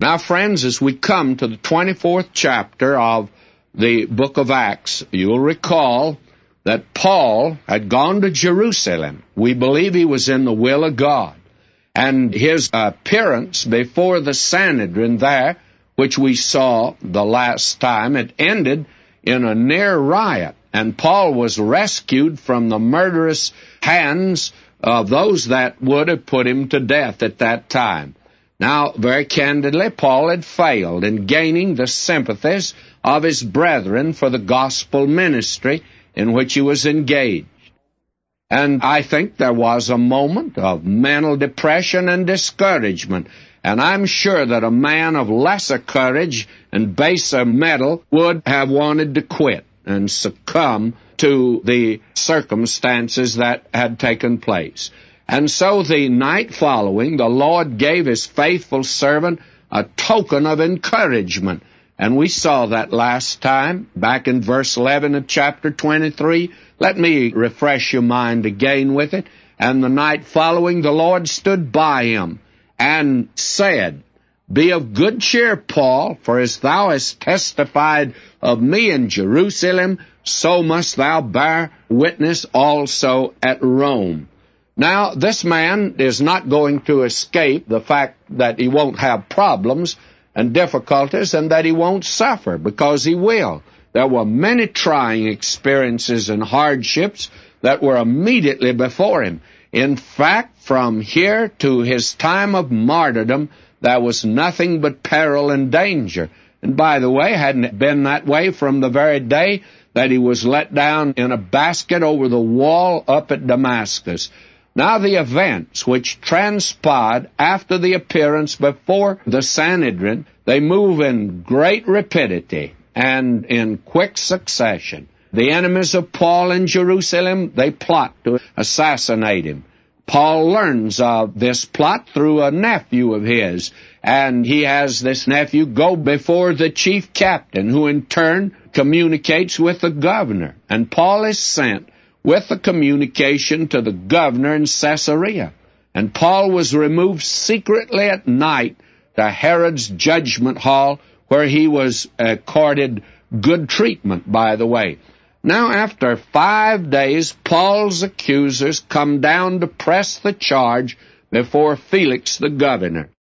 Now, friends, as we come to the 24th chapter of the book of Acts, you'll recall that Paul had gone to Jerusalem. We believe he was in the will of God. And his appearance before the Sanhedrin there, which we saw the last time, it ended in a near riot. And Paul was rescued from the murderous hands of those that would have put him to death at that time. Now, very candidly, Paul had failed in gaining the sympathies of his brethren for the gospel ministry in which he was engaged. And I think there was a moment of mental depression and discouragement, and I'm sure that a man of lesser courage and baser mettle would have wanted to quit and succumb to the circumstances that had taken place. And so the night following, the Lord gave his faithful servant a token of encouragement. And we saw that last time, back in verse 11 of chapter 23. Let me refresh your mind again with it. And the night following, the Lord stood by him and said, "Be of good cheer, Paul, for as thou hast testified of me in Jerusalem, so must thou bear witness also at Rome." Now, this man is not going to escape the fact that he won't have problems and difficulties and that he won't suffer, because he will. There were many trying experiences and hardships that were immediately before him. In fact, from here to his time of martyrdom, there was nothing but peril and danger. And by the way, hadn't it been that way from the very day that he was let down in a basket over the wall up at Damascus? Now the events which transpired after the appearance before the Sanhedrin, they move in great rapidity and in quick succession. The enemies of Paul in Jerusalem, they plot to assassinate him. Paul learns of this plot through a nephew of his, and he has this nephew go before the chief captain, who in turn communicates with the governor. And Paul is sent with the communication to the governor in Caesarea. And Paul was removed secretly at night to Herod's judgment hall, where he was accorded good treatment, by the way. Now, after 5 days, Paul's accusers come down to press the charge before Felix the governor.